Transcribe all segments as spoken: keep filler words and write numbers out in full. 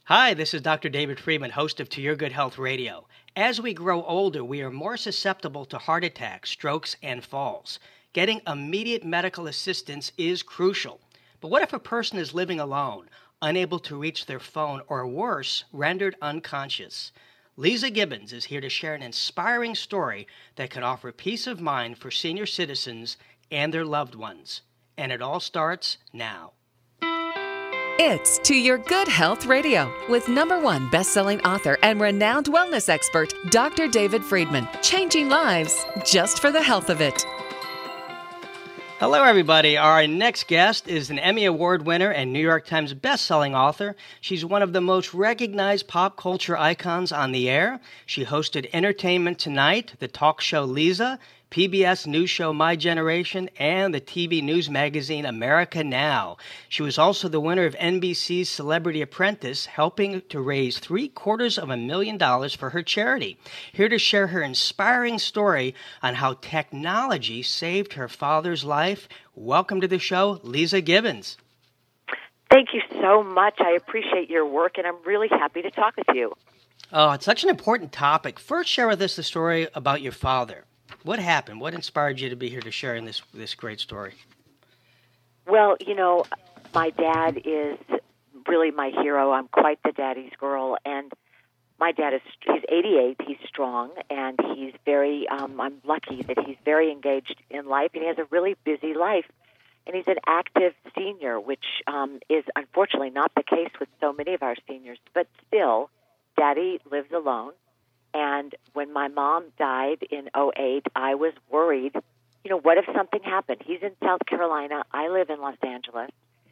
Hi, this is Doctor David Friedman, host of To Your Good Health Radio. As we grow older, we are more susceptible to heart attacks, strokes, and falls. Getting immediate medical assistance is crucial. But what if a person is living alone, unable to reach their phone, or worse, rendered unconscious? Lisa Gibbons is here to share an inspiring story that can offer peace of mind for senior citizens and their loved ones. And it all starts now. It's To Your Good Health Radio with number one best-selling author and renowned wellness expert, Doctor David Friedman. Changing lives just for the health of it. Hello, everybody. Our next guest is an Emmy Award winner and New York Times best-selling author. She's one of the most recognized pop culture icons on the air. She hosted Entertainment Tonight, the talk show Lisa, P B S news show My Generation, and the T V news magazine America Now. She was also the winner of N B C's Celebrity Apprentice, helping to raise three quarters of a million dollars for her charity. Here to share her inspiring story on how technology saved her father's life, welcome to the show, Lisa Gibbons. Thank you so much. I appreciate your work, and I'm really happy to talk with you. Oh, it's such an important topic. First, share with us the story about your father. What happened? What inspired you to be here to share in this this great story? Well, you know, my dad is really my hero. I'm quite the daddy's girl, and my dad is he's eighty-eight. He's strong, and he's very. Um, I'm lucky that he's very engaged in life, and he has a really busy life. And he's an active senior, which um, is unfortunately not the case with so many of our seniors. But still, Daddy lives alone. And when my mom died in oh eight, I was worried, you know, what if something happened? He's in South Carolina. I live in Los Angeles.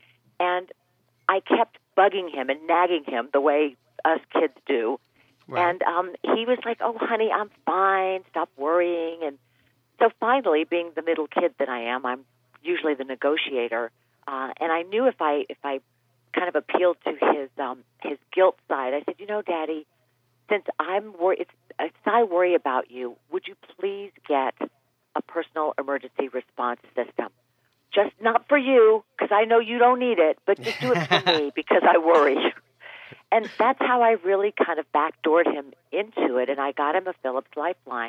And I kept bugging him and nagging him the way us kids do. Right. And um, he was like, oh, honey, I'm fine. Stop worrying. And so finally, being the middle kid that I am, I'm usually the negotiator. Uh, and I knew if I if I kind of appealed to his um, his guilt side, I said, you know, Daddy, since I'm worried, since I worry about you, would you please get a personal emergency response system? Just not for you, because I know you don't need it, but just do it for me because I worry. And that's how I really kind of backdoored him into it, and I got him a Philips Lifeline.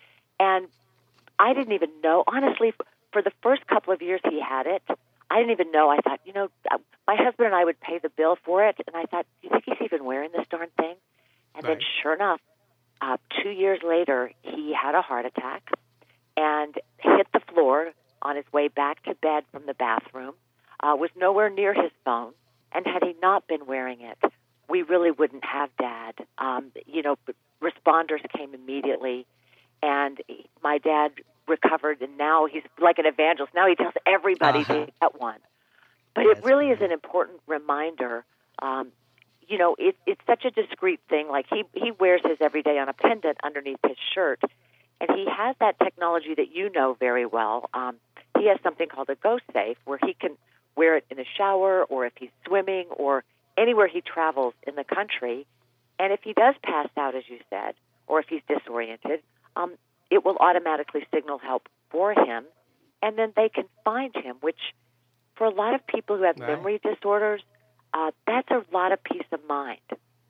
And I didn't even know, honestly, for the first couple of years he had it, I didn't even know. I thought, you know, my husband and I would pay the bill for it, and I thought, do you think he's even wearing this darn thing? And right. Then sure enough, uh, two years later, he had a heart attack and hit the floor on his way back to bed from the bathroom, uh, was nowhere near his phone, and had he not been wearing it, we really wouldn't have Dad. Um, you know, responders came immediately, and my dad recovered, and now he's like an evangelist. Now he tells everybody uh-huh. to get one. But That's it really great. Is an important reminder. Um, You know, it, it's such a discreet thing. Like, he, he wears his every day on a pendant underneath his shirt, and he has that technology that you know very well. Um, he has something called a Go Safe, where he can wear it in the shower or if he's swimming or anywhere he travels in the country. And if he does pass out, as you said, or if he's disoriented, um, it will automatically signal help for him, and then they can find him, which for a lot of people who have right. memory disorders, Uh, that's a lot of peace of mind.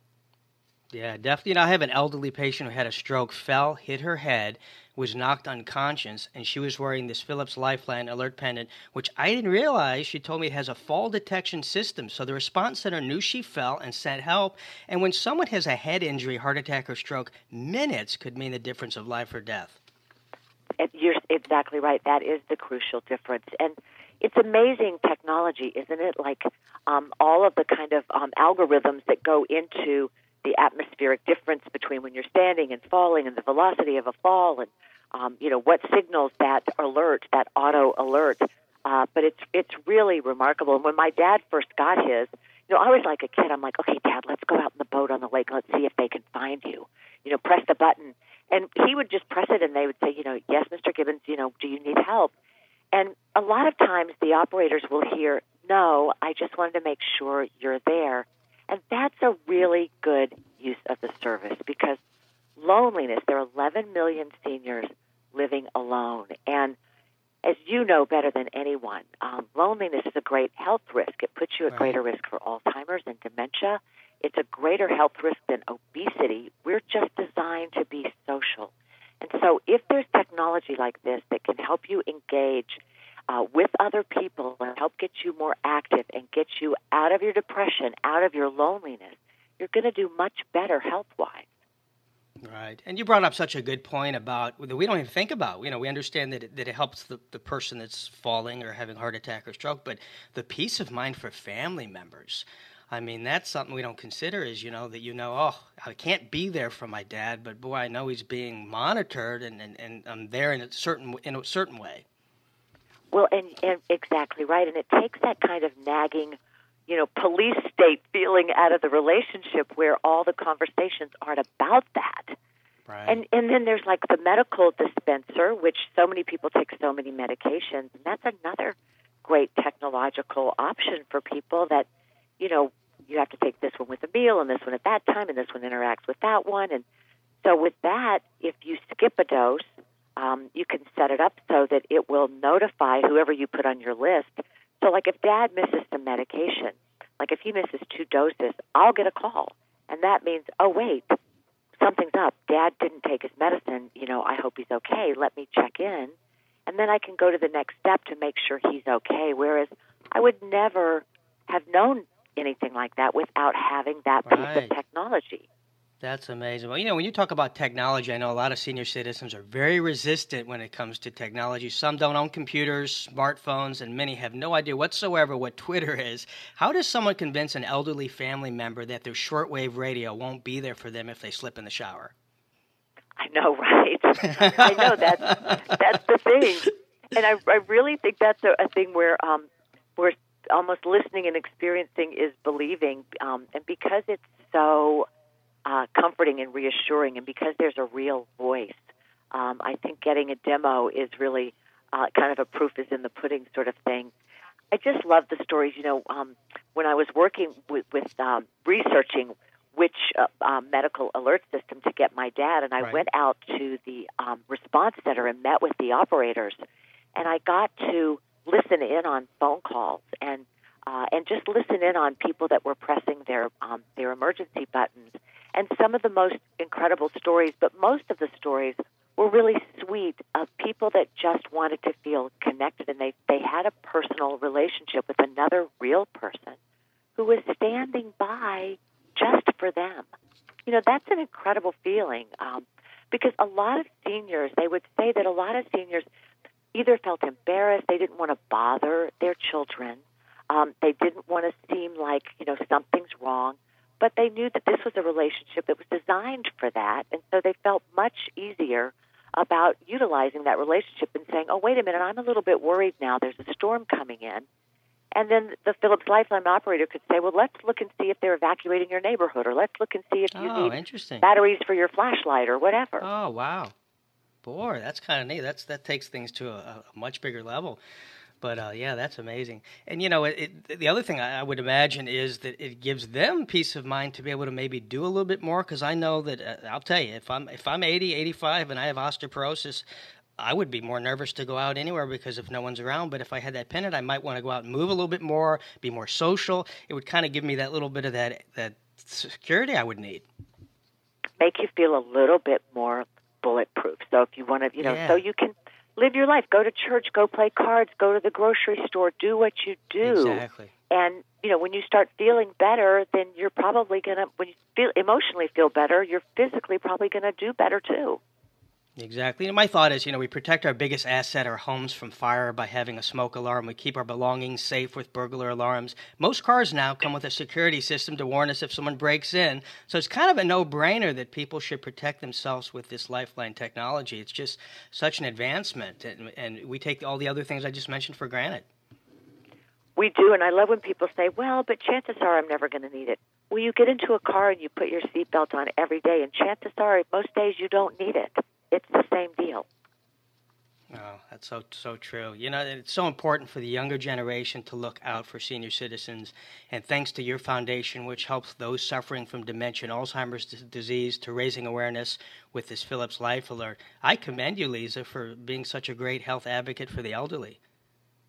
Yeah, definitely. You know, I have an elderly patient who had a stroke, fell, hit her head, was knocked unconscious, and she was wearing this Philips Lifeline alert pendant, which I didn't realize. She told me it has a fall detection system. So the response center knew she fell and sent help. And when someone has a head injury, heart attack, or stroke, minutes could mean the difference of life or death. You're exactly right. That is the crucial difference. And it's amazing technology, isn't it? Like um, all of the kind of um, algorithms that go into the atmospheric difference between when you're standing and falling and the velocity of a fall and, um, you know, what signals that alert, that auto alert. Uh, but it's it's really remarkable. And when my dad first got his, you know, I was like a kid. I'm like, okay, Dad, let's go out in the boat on the lake. Let's see if they can find you. You know, press the button. And he would just press it, and they would say, you know, yes, Mister Gibbons, you know, do you need help? And a lot of times the operators will hear, no, I just wanted to make sure you're there. And that's a really good use of the service because loneliness, there are eleven million seniors living alone. And as you know better than anyone, um, loneliness is a great health risk. It puts you at right. greater risk for Alzheimer's and dementia. it's a greater health risk than obesity. We're just designed to be social. And so if there's technology like this that can help you engage uh, with other people and help get you more active and get you out of your depression, out of your loneliness, you're going to do much better health-wise. Right. And you brought up such a good point about that we don't even think about. You know, we understand that it, that it helps the, the person that's falling or having a heart attack or stroke, but the peace of mind for family members. I mean, that's something we don't consider is, you know, that you know, oh, I can't be there for my dad, but boy, I know he's being monitored and, and, and I'm there in a certain in a certain way. Well, and, and exactly right. And it takes that kind of nagging, you know, police state feeling out of the relationship where all the conversations aren't about that. Right. And and then there's like the medical dispenser, which so many people take so many medications, and that's another great technological option for people that, you know, you have to take this one with a meal and this one at that time and this one interacts with that one. And so with that, if you skip a dose, um, you can set it up so that it will notify whoever you put on your list. So like if Dad misses some medication, like if he misses two doses, I'll get a call. And that means, oh, wait, something's up. Dad didn't take his medicine. You know, I hope he's okay. Let me check in. And then I can go to the next step to make sure he's okay. Whereas I would never have known anything like that without having that piece Right. of technology. That's amazing. Well, you know, when you talk about technology, I know a lot of senior citizens are very resistant when it comes to technology. Some don't own computers, smartphones, and many have no idea whatsoever what Twitter is. How does someone convince an elderly family member that their shortwave radio won't be there for them if they slip in the shower? I know, right? I know that's that's the thing, and I I really think that's a, a thing where um where almost listening and experiencing is believing, um, and because it's so uh, comforting and reassuring, and because there's a real voice, um, I think getting a demo is really uh, kind of a proof is in the pudding sort of thing. I just love the stories. You know, um, when I was working with, with um, researching which uh, uh, medical alert system to get my dad, and I Right. went out to the um, response center and met with the operators, and I got to listen in on phone calls and uh, and just listen in on people that were pressing their um, their emergency buttons, and some of the most incredible stories, but most of the stories were really sweet of people that just wanted to feel connected, and they, they had a personal relationship with another real person who was standing by just for them. You know, that's an incredible feeling um, because a lot of seniors, they would say that a lot of seniors either felt embarrassed, they didn't want to bother their children, um, they didn't want to seem like, you know, something's wrong, but they knew that this was a relationship that was designed for that, and so they felt much easier about utilizing that relationship and saying, oh, wait a minute, I'm a little bit worried now, there's a storm coming in. And then the Philips Lifeline operator could say, well, let's look and see if they're evacuating your neighborhood, or let's look and see if you Oh, need interesting. batteries for your flashlight or whatever. Oh, wow. Boy, that's kind of neat. That's That takes things to a, a much bigger level. But, uh, yeah, that's amazing. And, you know, it, it, the other thing I, I would imagine is that it gives them peace of mind to be able to maybe do a little bit more, because I know that, uh, I'll tell you, if I'm if I'm eighty, eighty-five, and I have osteoporosis, I would be more nervous to go out anywhere because if no one's around. But if I had that pendant, I might want to go out and move a little bit more, be more social. It would kind of give me that little bit of that, that security I would need. Make you feel a little bit more bulletproof. So if you want to, you know, Yeah. so you can live your life, go to church, go play cards, go to the grocery store, do what you do. Exactly. And, you know, when you start feeling better, then you're probably going to, when you feel emotionally feel better, you're physically probably going to do better too. Exactly. And my thought is, you know, we protect our biggest asset, our homes, from fire by having a smoke alarm. We keep our belongings safe with burglar alarms. Most cars now come with a security system to warn us if someone breaks in. So it's kind of a no-brainer that people should protect themselves with this Lifeline technology. It's just such an advancement, and, and we take all the other things I just mentioned for granted. We do, and I love when people say, well, but chances are I'm never going to need it. Well, you get into a car and you put your seatbelt on every day, and chances are most days you don't need it. It's the same deal. Oh, that's so so true. You know, it's so important for the younger generation to look out for senior citizens. And thanks to your foundation, which helps those suffering from dementia and Alzheimer's d- disease, to raising awareness with this Philips Life Alert, I commend you, Lisa, for being such a great health advocate for the elderly.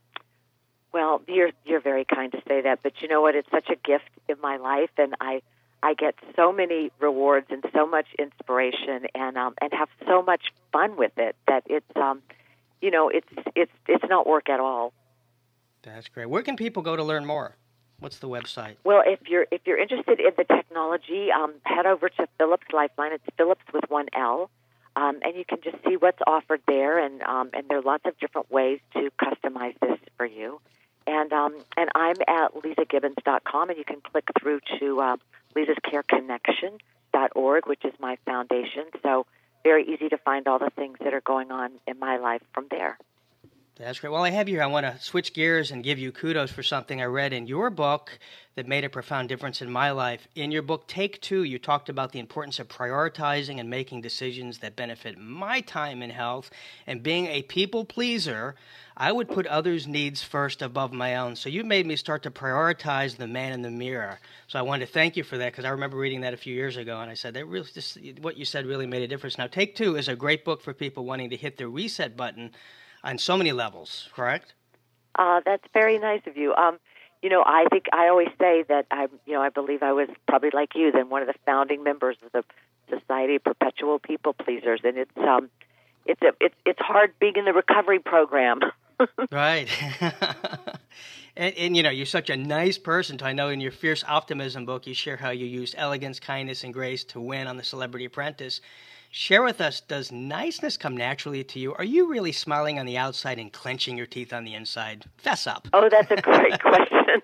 Well, you're you're very kind to say that, but you know what? It's such a gift in my life, and I I get so many rewards and so much inspiration, and um, and have so much fun with it that it's um, you know, it's it's it's not work at all. That's great. Where can people go to learn more? What's the website? Well, if you're if you're interested in the technology, um, head over to Philips Lifeline. It's Philips with one L, um, and you can just see what's offered there. And um, and there are lots of different ways to customize this for you. And um, and I'm at lisa gibbons dot com, and you can click through to uh, lisas care connection dot org, which is my foundation. So very easy to find all the things that are going on in my life from there. That's great. While I have you here, I want to switch gears and give you kudos for something I read in your book that made a profound difference in my life. In your book, Take Two, you talked about the importance of prioritizing and making decisions that benefit my time and health. And being a people pleaser, I would put others' needs first above my own. So you made me start to prioritize the man in the mirror. So I wanted to thank you for that, because I remember reading that a few years ago, and I said, that really, just, what you said really made a difference. Now, Take Two is a great book for people wanting to hit the reset button on so many levels, correct? Uh, that's very nice of you. Um, you know, I think I always say that I, you know, I believe I was probably like you, then one of the founding members of the Society of Perpetual People Pleasers, and it's um, it's a it's it's hard being in the recovery program. Right. and, and, you know, you're such a nice person. I know in your Fierce Optimism book, you share how you used elegance, kindness, and grace to win on The Celebrity Apprentice. Share with us, does niceness come naturally to you? Are you really smiling on the outside and clenching your teeth on the inside? Fess up. Oh, that's a great question.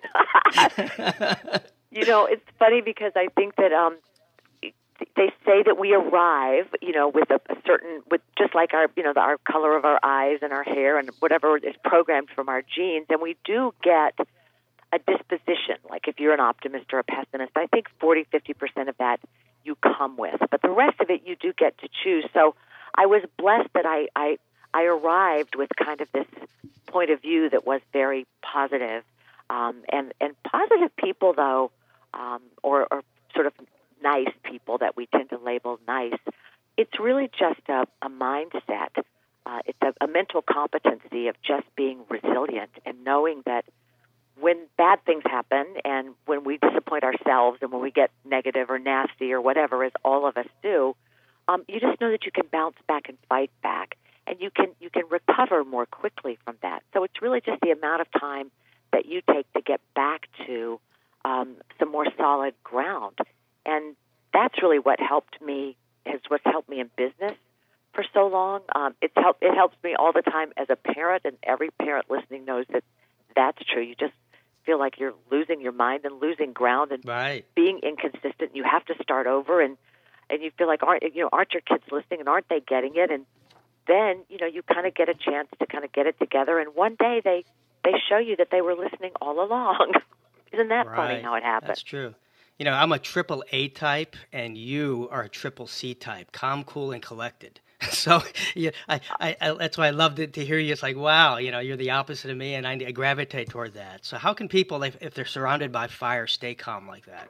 You know, it's funny because I think that um, they say that we arrive, you know, with a, a certain, with just like our, you know, the, our color of our eyes and our hair and whatever is programmed from our genes, and we do get a disposition. Like if you're an optimist or a pessimist, I think forty, fifty percent of that you come with, but the rest of it you do get to choose. So I was blessed that I, I, I arrived with kind of this point of view that was very positive. Um, and, and positive people, though, um, or, or sort of nice people that we tend to label nice, it's really just a, a mindset. Uh, it's a, a mental competency of just being resilient and knowing that when bad things happen and when we disappoint ourselves and when we get negative or nasty or whatever, as all of us do, um, you just know that you can bounce back and fight back, and you can you can recover more quickly from that. So it's really just the amount of time that you take to get back to um, some more solid ground, and that's really what helped me. Is what's helped me in business for so long. Um, it's help it helps me all the time as a parent, and every parent listening knows that that's true. You just feel like you're losing your mind and losing ground and right. being inconsistent. You have to start over, and, and you feel like aren't you know aren't your kids listening and aren't they getting it? And then you know you kind of get a chance to kind of get it together, and one day they they show you that they were listening all along. Isn't that right. funny how it happens? That's true. You know, I'm a triple A type, and you are a triple C type, calm, cool, and collected. So yeah, I, I, I, that's why I loved it to hear you. It's like, wow, you know, you're the opposite of me, and I, I gravitate toward that. So how can people, if, if they're surrounded by fire, stay calm like that?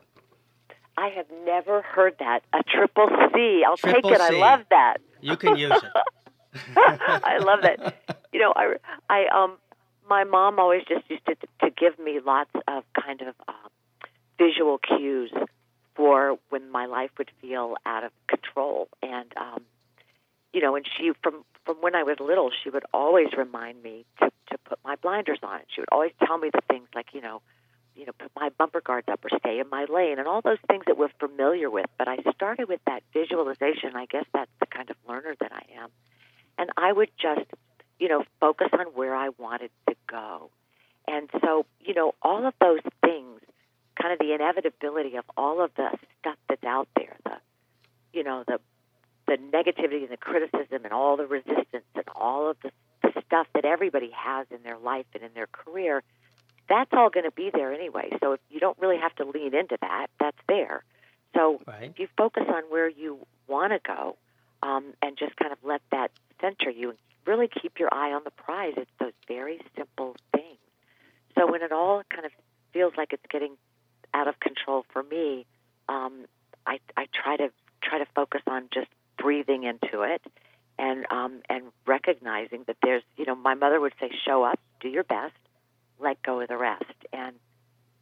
I have never heard that. A triple C. I'll triple take it. C. I love that. You can use it. I love that. You know, I, I, um, my mom always just used to, to give me lots of kind of uh, visual cues for when my life would feel out of control, and um, you know, and she, from, from when I was little, she would always remind me to, to put my blinders on. She would always tell me the things like, you know, you know, put my bumper guards up or stay in my lane and all those things that we're familiar with. But I started with that visualization. I guess that's the kind of learner that I am. And I would just, you know, focus on where I wanted to go. And so, you know, all of those things, kind of the inevitability of all of the stuff that's out there, the, you know, the, the negativity and the criticism and all the resistance and all of the, the stuff that everybody has in their life and in their career, that's all going to be there anyway. So if you don't really have to lean into that, that's there. So right. if you focus on where you want to go um, and just kind of let that center you and really keep your eye on the prize, it's those very simple things. So when it all kind of feels like it's getting out of control for me, um, I, I try to try to focus on just breathing into it and um, and recognizing that there's, you know, my mother would say, show up, do your best, let go of the rest. And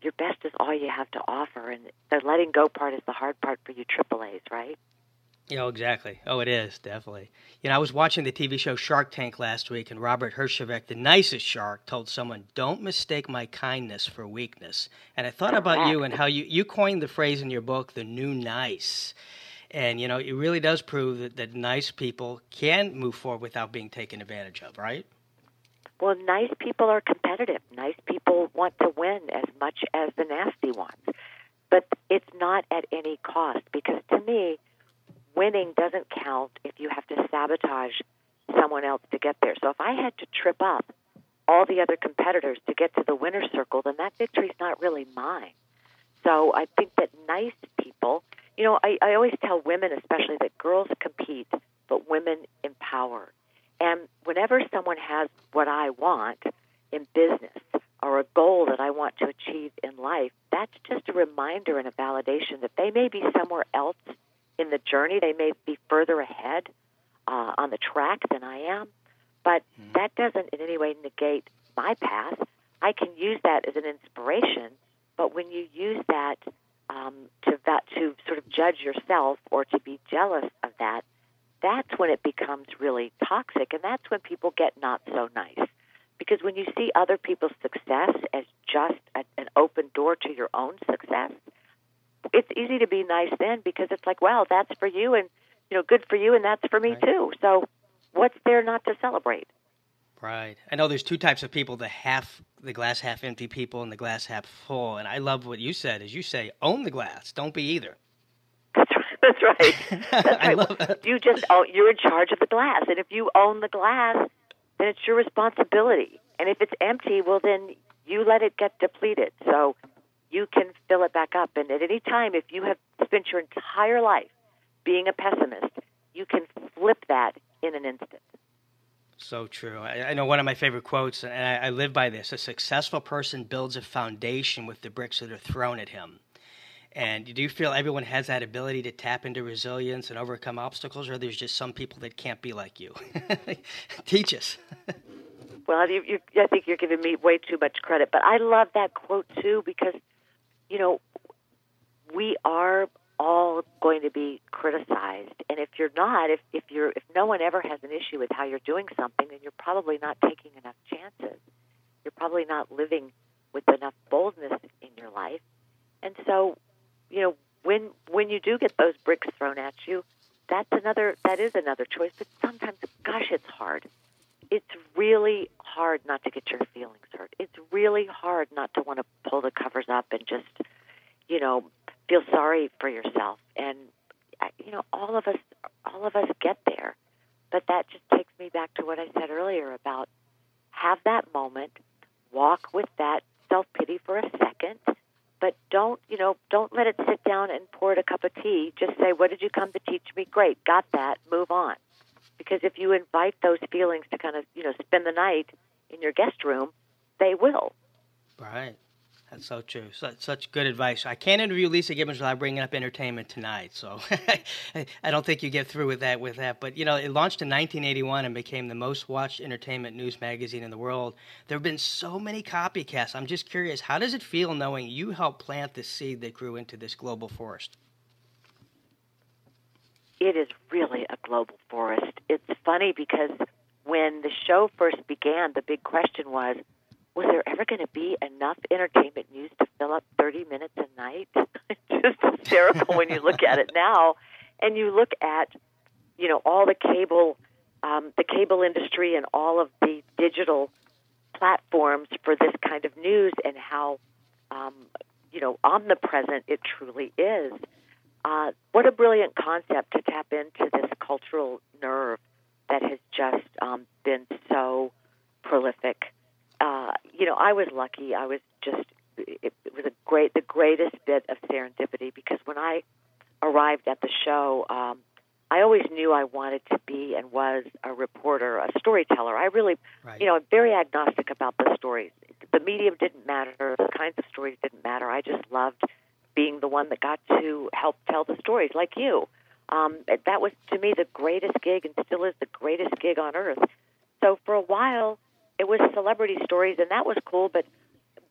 your best is all you have to offer. And the letting go part is the hard part for you triple A's, right? You know, exactly. Oh, it is, definitely. You know, I was watching the T V show Shark Tank last week, and Robert Herjavec, the nicest shark, told someone, don't mistake my kindness for weakness. And I thought about you and how you, you coined the phrase in your book, the new nice. And, you know, it really does prove that, that nice people can move forward without being taken advantage of, right? Well, nice people are competitive. Nice people want to win as much as the nasty ones. But it's not at any cost, because to me, winning doesn't count if you have to sabotage someone else to get there. So if I had to trip up all the other competitors to get to the winner's circle, then that victory's not really mine. So I think that nice people, you know, I, I always tell women especially that girls compete, but women empower. And whenever someone has what I want in business or a goal that I want to achieve in life, that's just a reminder and a validation that they may be somewhere else in the journey. They may be further ahead uh, on the track than I am, but mm-hmm. that doesn't in any way negate my path. I can use that as an inspiration, but when you use that um, to that, to sort of judge yourself or to be jealous of that, that's when it becomes really toxic, and that's when people get not so nice. Because when you see other people's success as just a, an open door to your own success, it's easy to be nice then, because it's like, well, that's for you, and you know, good for you, and that's for me right. too. So what's there not to celebrate? Right. I know there's two types of people, the half, the glass half empty people and the glass half full. And I love what you said, is you say, own the glass. Don't be either. That's right. That's right. That's right. I love that. You just, oh, you're in charge of the glass. And if you own the glass, then it's your responsibility. And if it's empty, well, then you let it get depleted. So you can fill it back up. And at any time, if you have spent your entire life being a pessimist, you can flip that in an instant. So true. I, I know one of my favorite quotes, and I, I live by this: a successful person builds a foundation with the bricks that are thrown at him. And do you feel everyone has that ability to tap into resilience and overcome obstacles, or there's just some people that can't be like you? Teach us. Well, you, you, I think you're giving me way too much credit, but I love that quote too, because, you know, we are all going to be criticized, and if you're not, if, if you're, if no one ever has an issue with how you're doing something, then you're probably not taking enough chances. You're probably not living with enough boldness in your life, and so, you know, when when you do get those bricks thrown at you, that's another, that is another choice. But sometimes, gosh, it's hard. It's really hard not to get your feelings hurt. It's really hard not to want to pull the covers up and just, you know, feel sorry for yourself. And, you know, all of us, all of us get there. But that just takes me back to what I said earlier about have that moment, walk with that self-pity for a second, but don't, you know, don't let it sit down and pour it a cup of tea. Just say, what did you come to teach me? Great, got that, move on. Because if you invite those feelings to kind of, you know, spend the night in your guest room, they will. Right. That's so true. So, such good advice. I can't interview Lisa Gibbons without bringing up entertainment tonight. So I don't think you get through with that. With that, but you know, it launched in nineteen eighty-one and became the most watched entertainment news magazine in the world. There have been so many copycats. I'm just curious, how does it feel knowing you helped plant the seed that grew into this global forest? It is really a global forest. It's funny because when the show first began, the big question was, was there ever going to be enough entertainment news to fill up thirty minutes a night? It's just hysterical when you look at it now. And you look at, you know, all the cable, um, the cable industry and all of the digital platforms for this kind of news and how, um, you know, omnipresent it truly is. Uh, what a brilliant concept to tap into this cultural nerve that has just um, been so prolific. Uh, you know, I was lucky. I was just, it, it was a great, the greatest bit of serendipity, because when I arrived at the show, um, I always knew I wanted to be and was a reporter, a storyteller. I really, right. you know, I'm very agnostic about the stories. The medium didn't matter. The kinds of stories didn't matter. I just loved being the one that got to help tell the stories, like you. Um, that was, to me, the greatest gig, and still is the greatest gig on earth. So for a while, it was celebrity stories, and that was cool, but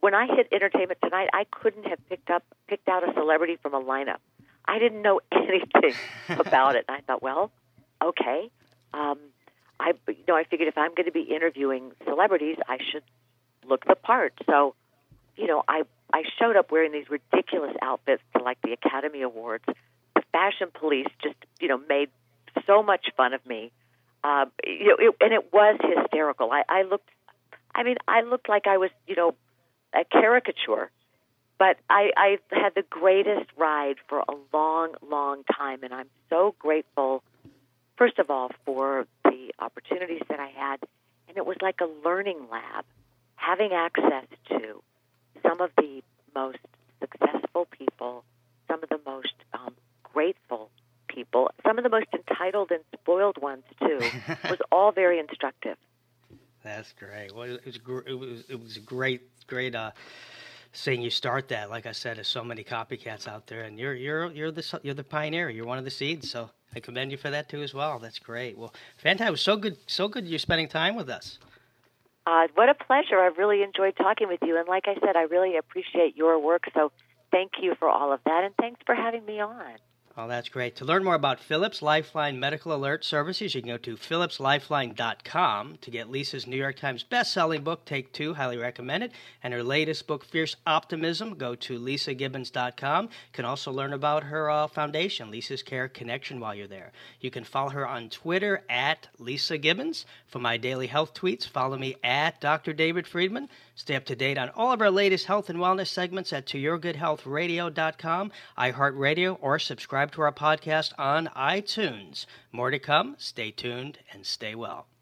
when I hit Entertainment Tonight, I couldn't have picked up picked out a celebrity from a lineup. I didn't know anything about it. And I thought, well, okay. Um, I, you know, I figured if I'm going to be interviewing celebrities, I should look the part. So, you know, I, I showed up wearing these ridiculous outfits to, like, the Academy Awards. The fashion police just, you know, made so much fun of me. Uh, you know, it, and it was hysterical. I, I looked, I mean, I looked like I was, you know, a caricature. But I, I had the greatest ride for a long, long time, and I'm so grateful, first of all, for the opportunities that I had. And it was like a learning lab, having access to some of the most successful people, some of the most um, grateful people, some of the most entitled and spoiled ones, too. It was all very instructive. That's great. Well, it was, it was, it was a great, great... Uh, seeing you start that. Like I said, there's so many copycats out there, and you're you're you're the you're the pioneer. You're one of the seeds, so I commend you for that too as well. That's great. Well, fantastic. It was so good, so good. You're spending time with us. Uh, what a pleasure. I've really enjoyed talking with you, and like I said, I really appreciate your work. So thank you for all of that, and thanks for having me on. Oh, that's great. To learn more about Philips Lifeline Medical Alert Services, you can go to philips lifeline dot com to get Lisa's New York Times best-selling book, Take Two, highly recommend it, and her latest book, Fierce Optimism. Go to lisa gibbons dot com. You can also learn about her uh, foundation, Lisa's Care Connection, while you're there. You can follow her on Twitter at Lisa Gibbons. For my daily health tweets, follow me at Doctor David Friedman. Stay up to date on all of our latest health and wellness segments at to your good health radio dot com, iHeartRadio, or subscribe to our podcast on iTunes. More to come. Stay tuned and stay well.